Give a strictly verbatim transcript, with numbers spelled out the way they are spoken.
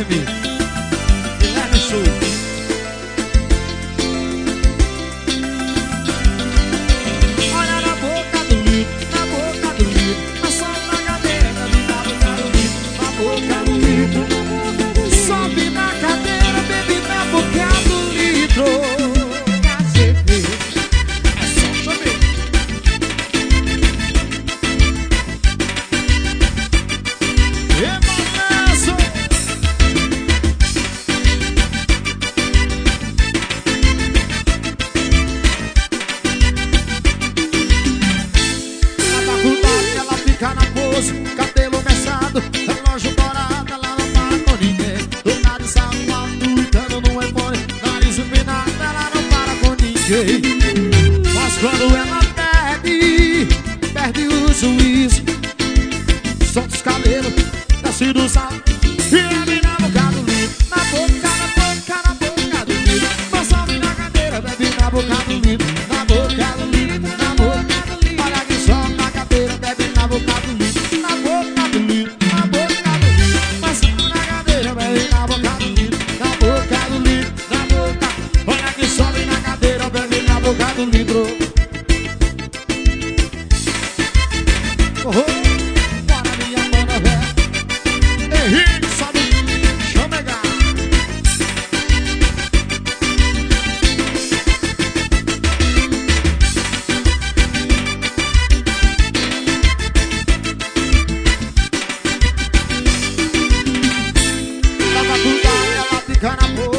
Guilherme. Guilherme Show. Cabelo mechado, relógio dourado, ela não para com ninguém. Do nada de salão, gritando no iPhone, nariz iluminado, ela não para com ninguém. Mas quando ela perde, perde o juízo, solta os cabelos, desce do salto e bebe na boca do litro. Na boca, na boca, na boca do litro. Mas sobe na cadeira, bebe na boca do litro. Na boca do litro, na boca do litro. Olha que sobe na cadeira, bebe na boca do litro. Do litro. Oh, bora minha mana velha. Henrique, sobe, chama H. Tava cuidando, ela fica na boca.